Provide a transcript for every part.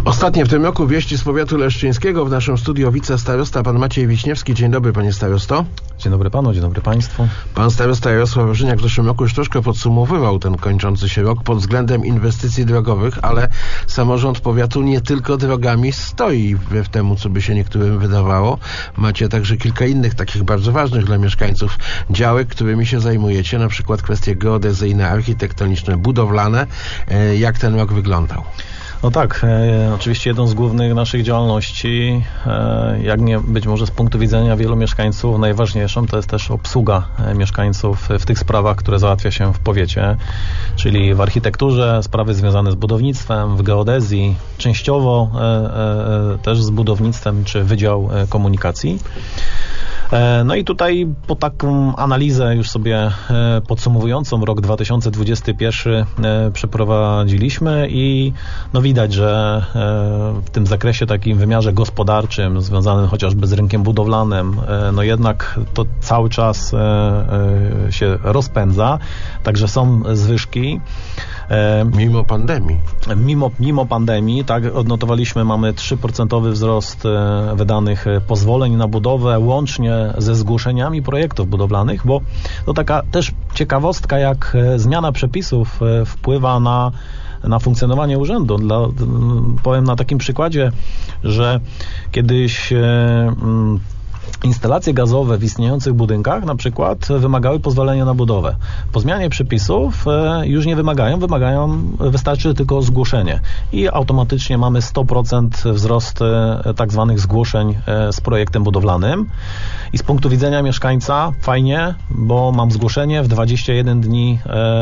Ostatnie w tym roku wieści z powiatu leszczyńskiego. W naszym studiu wicestarosta pan Maciej Wiśniewski. Dzień dobry, panie starosto. Dzień dobry panu, dzień dobry państwu. Pan starosta Jarosław Wawrzyniak w zeszłym roku już troszkę podsumowywał ten kończący się rok pod względem inwestycji drogowych, ale samorząd powiatu nie tylko drogami stoi, wbrew temu, co by się niektórym wydawało. Macie także kilka innych takich bardzo ważnych dla mieszkańców działek, którymi się zajmujecie, na przykład kwestie geodezyjne, architektoniczne, budowlane. Jak ten rok wyglądał? No tak, oczywiście jedną z głównych naszych działalności, jak nie być może z punktu widzenia wielu mieszkańców, najważniejszą to jest też obsługa mieszkańców w tych sprawach, które załatwia się w powiecie, czyli w architekturze, sprawy związane z budownictwem, w geodezji, częściowo też z budownictwem czy Wydział Komunikacji. No i tutaj po taką analizę już sobie podsumowującą rok 2021 przeprowadziliśmy i no widać, że w tym zakresie takim wymiarze gospodarczym związanym chociażby z rynkiem budowlanym, no jednak to cały czas się rozpędza, także są zwyżki. Mimo pandemii. Mimo pandemii, tak, odnotowaliśmy, mamy 3% wzrost wydanych pozwoleń na budowę, łącznie ze zgłoszeniami projektów budowlanych, bo to taka też ciekawostka, jak zmiana przepisów wpływa na funkcjonowanie urzędu. Powiem na takim przykładzie, że kiedyś instalacje gazowe w istniejących budynkach na przykład wymagały pozwolenia na budowę. Po zmianie przepisów już nie wymagają, wystarczy tylko zgłoszenie i automatycznie mamy 100% wzrost tak zwanych zgłoszeń z projektem budowlanym i z punktu widzenia mieszkańca fajnie, bo mam zgłoszenie w 21 dni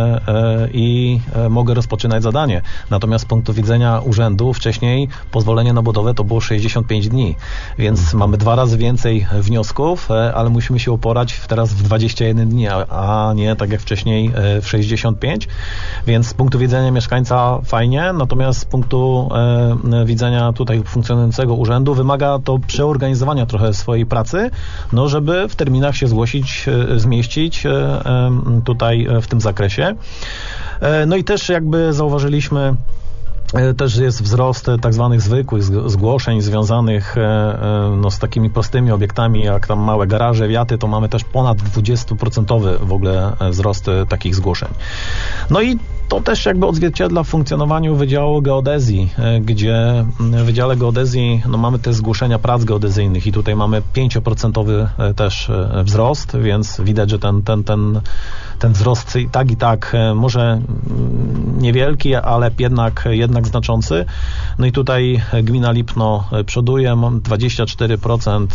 i mogę rozpoczynać zadanie. Natomiast z punktu widzenia urzędu wcześniej pozwolenie na budowę to było 65 dni, więc mamy 2 razy więcej wniosków, ale musimy się uporać teraz w 21 dni, a nie tak jak wcześniej w 65, więc z punktu widzenia mieszkańca fajnie, natomiast z punktu widzenia tutaj funkcjonującego urzędu wymaga to przeorganizowania trochę swojej pracy, no żeby w terminach się zgłosić, zmieścić tutaj w tym zakresie. No i też jakby zauważyliśmy, też jest wzrost tak zwanych zwykłych zgłoszeń związanych no, z takimi prostymi obiektami, jak tam małe garaże, wiaty, to mamy też ponad 20% w ogóle wzrost takich zgłoszeń. No i to też jakby odzwierciedla w funkcjonowaniu Wydziału Geodezji, gdzie w Wydziale Geodezji no, mamy te zgłoszenia prac geodezyjnych i tutaj mamy 5% też wzrost, więc widać, że ten wzrost i tak może niewielki, ale jednak znaczący. No i tutaj gmina Lipno przoduje, 24%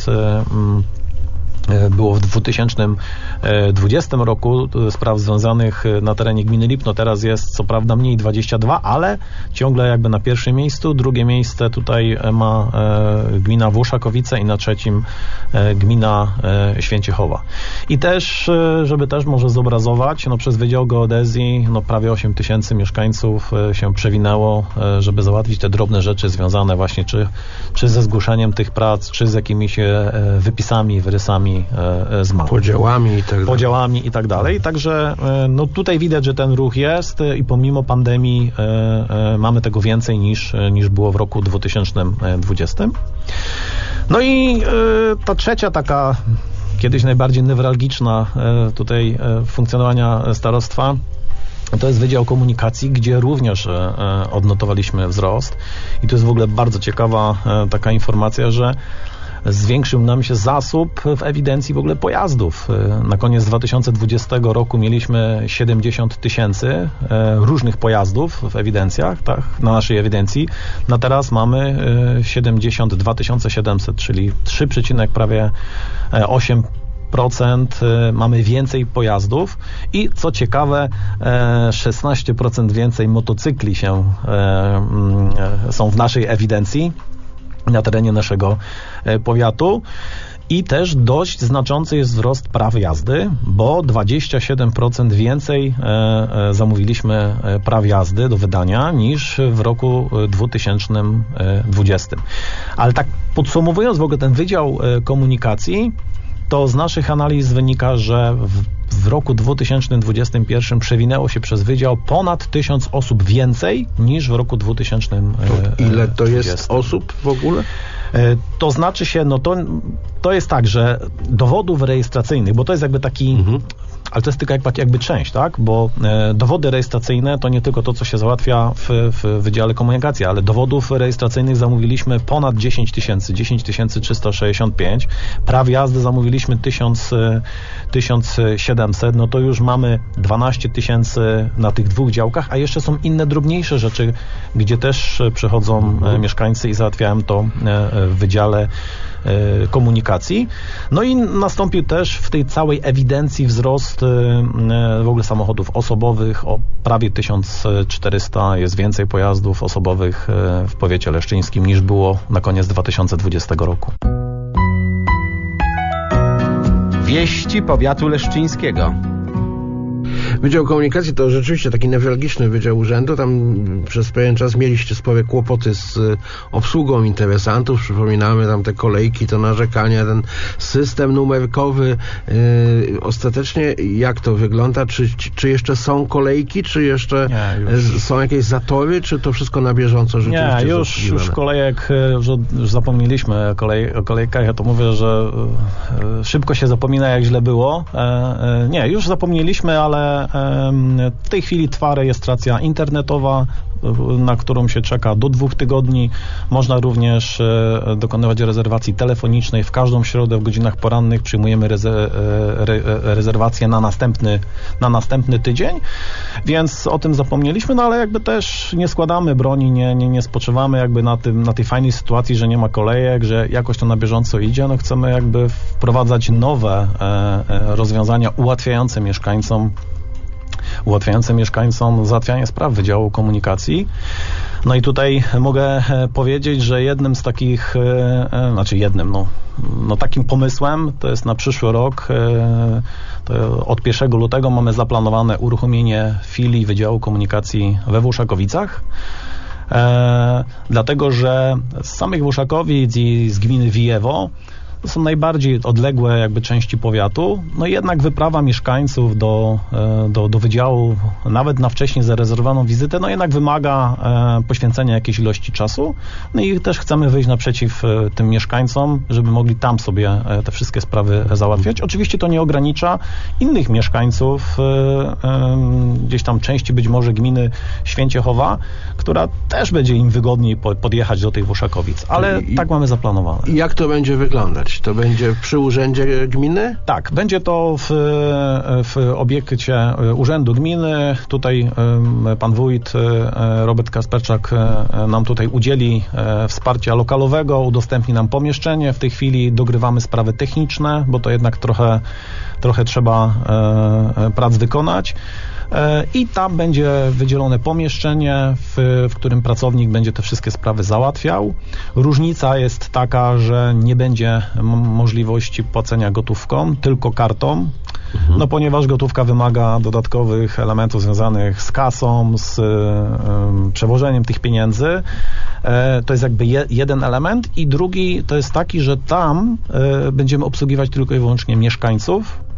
było w 2020 roku spraw związanych na terenie gminy Lipno. Teraz jest co prawda mniej, 22, ale ciągle jakby na pierwszym miejscu. Drugie miejsce tutaj ma gmina Włoszakowice i na trzecim gmina Święciechowa. I też, żeby też może zobrazować, no przez Wydział Geodezji no prawie 8 000 mieszkańców się przewinęło, żeby załatwić te drobne rzeczy związane właśnie czy ze zgłoszeniem tych prac, czy z jakimiś wypisami, wyrysami z mapy. Podziałami i tak dalej. Także no tutaj widać, że ten ruch jest i pomimo pandemii mamy tego więcej niż było w roku 2020. No i ta trzecia taka kiedyś najbardziej newralgiczna tutaj funkcjonowania starostwa to jest Wydział Komunikacji, gdzie również odnotowaliśmy wzrost i to jest w ogóle bardzo ciekawa taka informacja, że zwiększył nam się zasób w ewidencji w ogóle pojazdów. Na koniec 2020 roku mieliśmy 70 000 różnych pojazdów w ewidencjach, tak, na naszej ewidencji. Na teraz mamy 72 700, czyli 3,8% mamy więcej pojazdów i co ciekawe 16% więcej motocykli są w naszej ewidencji na terenie naszego powiatu i też dość znaczący jest wzrost praw jazdy, bo 27% więcej zamówiliśmy praw jazdy do wydania niż w roku 2020. Ale tak podsumowując w ogóle ten Wydział Komunikacji, to z naszych analiz wynika, że w w roku 2021 przewinęło się przez wydział ponad 1000 osób więcej niż w roku 2020. Ile to jest osób w ogóle? To znaczy się, to jest tak, że dowodów rejestracyjnych, bo to jest jakby taki, ale to jest tylko jakby część, tak? Bo dowody rejestracyjne to nie tylko to, co się załatwia w Wydziale Komunikacji, ale dowodów rejestracyjnych zamówiliśmy ponad 10 365, praw jazdy zamówiliśmy 1700, no to już mamy 12 000 na tych 2 działkach, a jeszcze są inne drobniejsze rzeczy, gdzie też przychodzą mieszkańcy i załatwiałem to w Wydziale Komunikacji. No i nastąpił też w tej całej ewidencji wzrost w ogóle samochodów osobowych o prawie 1400. Jest więcej pojazdów osobowych w powiecie leszczyńskim niż było na koniec 2020 roku. Wieści powiatu leszczyńskiego. Wydział Komunikacji to rzeczywiście taki newralgiczny wydział urzędu. Tam przez pewien czas mieliście spore kłopoty z obsługą interesantów. Przypominamy tam te kolejki, to narzekania, ten system numerkowy. Ostatecznie jak to wygląda? Czy jeszcze są kolejki? Czy jeszcze są jakieś zatory? Czy to wszystko na bieżąco rzeczywiście? Nie, już kolejek, już zapomnieliśmy o kolejkach. Ja to mówię, że szybko się zapomina, jak źle było. Nie, już zapomnieliśmy, ale w tej chwili trwa rejestracja internetowa, na którą się czeka do 2 tygodni. Można również dokonywać rezerwacji telefonicznej. W każdą środę w godzinach porannych przyjmujemy rezerwację na następny tydzień, więc o tym zapomnieliśmy, no ale jakby też nie składamy broni, nie spoczywamy jakby na tej fajnej sytuacji, że nie ma kolejek, że jakoś to na bieżąco idzie. No chcemy jakby wprowadzać nowe rozwiązania ułatwiające mieszkańcom załatwianie spraw Wydziału Komunikacji. No i tutaj mogę powiedzieć, że jednym z takich, takim pomysłem to jest na przyszły rok, to od 1 lutego mamy zaplanowane uruchomienie filii Wydziału Komunikacji we Włoszakowiczach. Dlatego, że z samych Włoszakowic i z gminy Wijewo to są najbardziej odległe jakby części powiatu, no i jednak wyprawa mieszkańców do wydziału, nawet na wcześniej zarezerwowaną wizytę, no jednak wymaga poświęcenia jakiejś ilości czasu, no i też chcemy wyjść naprzeciw tym mieszkańcom, żeby mogli tam sobie te wszystkie sprawy załatwiać. Oczywiście to nie ogranicza innych mieszkańców, gdzieś tam części być może gminy Święciechowa, która też będzie im wygodniej podjechać do tych Włoszakowic, ale tak mamy zaplanowane. I jak to będzie wyglądać? To będzie przy urzędzie gminy? Tak, będzie to w obiekcie urzędu gminy. Tutaj pan wójt Robert Kasperczak nam tutaj udzieli wsparcia lokalowego, udostępni nam pomieszczenie. W tej chwili dogrywamy sprawy techniczne, bo to jednak trochę trzeba prac wykonać. I tam będzie wydzielone pomieszczenie, w którym pracownik będzie te wszystkie sprawy załatwiał. Różnica jest taka, że nie będzie możliwości płacenia gotówką, tylko kartą. No ponieważ gotówka wymaga dodatkowych elementów związanych z kasą, z przewożeniem tych pieniędzy. To jest jakby jeden element i drugi to jest taki, że tam będziemy obsługiwać tylko i wyłącznie mieszkańców,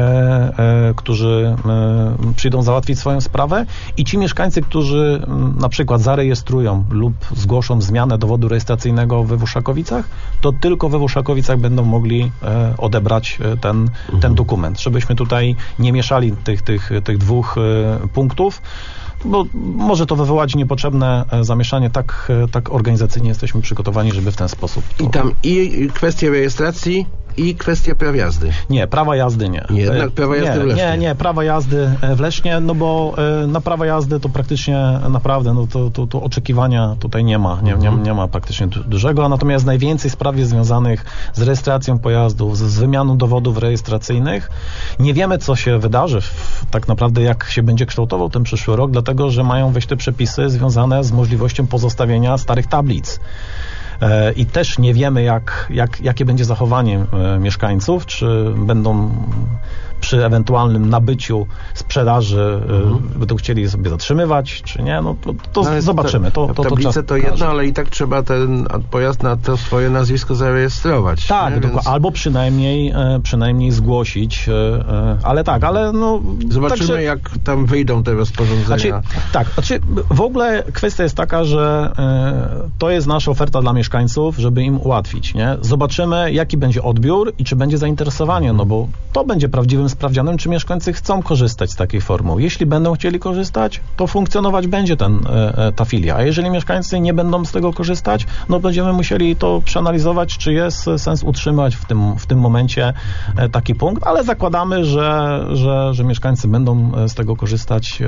którzy przyjdą załatwić swoją sprawę i ci mieszkańcy, którzy na przykład zarejestrują lub zgłoszą zmianę dowodu rejestracyjnego we Włoszakowicach, to tylko we Włoszakowicach będą mogli odebrać ten dokument, żebyśmy tutaj nie mieszali tych 2 punktów, bo może to wywołać niepotrzebne zamieszanie. Tak organizacyjnie jesteśmy przygotowani, żeby w ten sposób I tam i kwestie rejestracji i kwestia praw jazdy. Nie, prawa jazdy nie. Jednak prawa jazdy w Lesznie. Nie, prawa jazdy w Lesznie, no bo na prawa jazdy to praktycznie naprawdę, no to oczekiwania tutaj nie ma. Nie ma praktycznie dużego, natomiast najwięcej spraw jest związanych z rejestracją pojazdów, z wymianą dowodów rejestracyjnych. Nie wiemy, co się wydarzy tak naprawdę, jak się będzie kształtował ten przyszły rok, dlatego, że mają wejść te przepisy związane z możliwością pozostawienia starych tablic. I też nie wiemy, jakie będzie zachowanie mieszkańców, czy będą przy ewentualnym nabyciu, sprzedaży będą chcieli sobie zatrzymywać, czy nie, no to zobaczymy. Tablice to jedno, ale i tak trzeba ten pojazd na to swoje nazwisko zarejestrować. Tak, więc... albo przynajmniej zgłosić, ale zobaczymy, jak tam wyjdą te rozporządzenia. W ogóle kwestia jest taka, że to jest nasza oferta dla mieszkańców, żeby im ułatwić, nie? Zobaczymy, jaki będzie odbiór i czy będzie zainteresowanie, no bo to będzie prawdziwym sprawdzianem, czy mieszkańcy chcą korzystać z takiej formuły. Jeśli będą chcieli korzystać, to funkcjonować będzie ta filia, a jeżeli mieszkańcy nie będą z tego korzystać, no będziemy musieli to przeanalizować, czy jest sens utrzymać w tym momencie taki punkt, ale zakładamy, że mieszkańcy będą z tego korzystać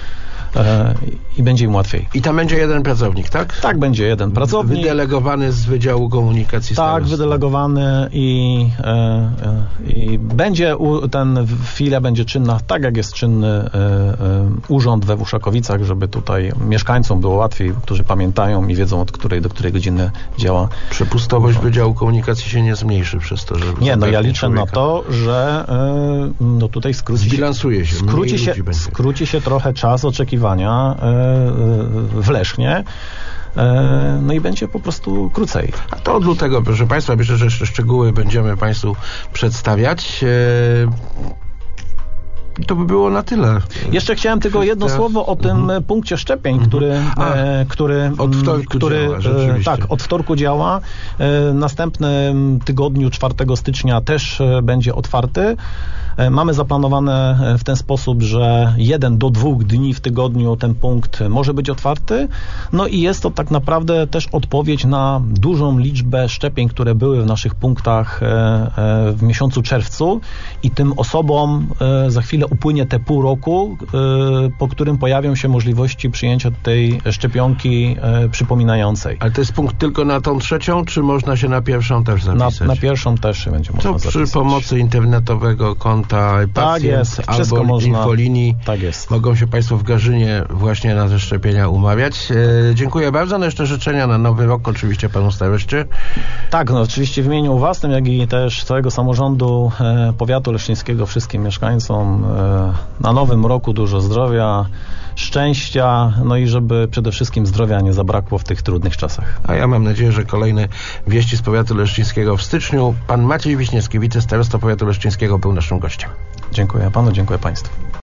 i będzie im łatwiej. I tam będzie jeden pracownik, tak? Tak, będzie jeden pracownik. Wydelegowany z Wydziału Komunikacji Tak, wydelegowany i będzie filia będzie czynna tak, jak jest czynny urząd we Uszakowicach, żeby tutaj mieszkańcom było łatwiej, którzy pamiętają i wiedzą, od której do której godziny działa. Przepustowość Wydziału Komunikacji się nie zmniejszy przez to, że... Nie, ja liczę na to, że tutaj skróci się trochę czas oczekiwania w Lesznie. No i będzie po prostu krócej. A to od lutego, proszę Państwa, myślę, że jeszcze szczegóły będziemy Państwu przedstawiać. I to by było na tyle. Jeszcze chciałem tylko jedno słowo o tym punkcie szczepień, który od wtorku działa, rzeczywiście. Tak, od wtorku działa. Następnym tygodniu 4 stycznia też będzie otwarty. Mamy zaplanowane w ten sposób, że 1 do 2 dni w tygodniu ten punkt może być otwarty. No i jest to tak naprawdę też odpowiedź na dużą liczbę szczepień, które były w naszych punktach w miesiącu czerwcu i tym osobom za chwilę upłynie te pół roku, po którym pojawią się możliwości przyjęcia tej szczepionki przypominającej. Ale to jest punkt tylko na tą trzecią, czy można się na pierwszą też zapisać? Na pierwszą też się będzie można zapisać. Przy pomocy internetowego konta Pacjent albo infolinii mogą się Państwo w Garzynie właśnie na te szczepienia umawiać. Dziękuję bardzo. No jeszcze życzenia na nowy rok oczywiście Panu Staroście. Tak, oczywiście w imieniu własnym, jak i też całego samorządu powiatu leszczyńskiego wszystkim mieszkańcom na nowym roku dużo zdrowia, szczęścia, no i żeby przede wszystkim zdrowia nie zabrakło w tych trudnych czasach. A ja mam nadzieję, że kolejne wieści z powiatu leszczyńskiego w styczniu. Pan Maciej Wiśniewski, wicestarosta powiatu leszczyńskiego, był naszym gościem. Dziękuję Panu, dziękuję Państwu.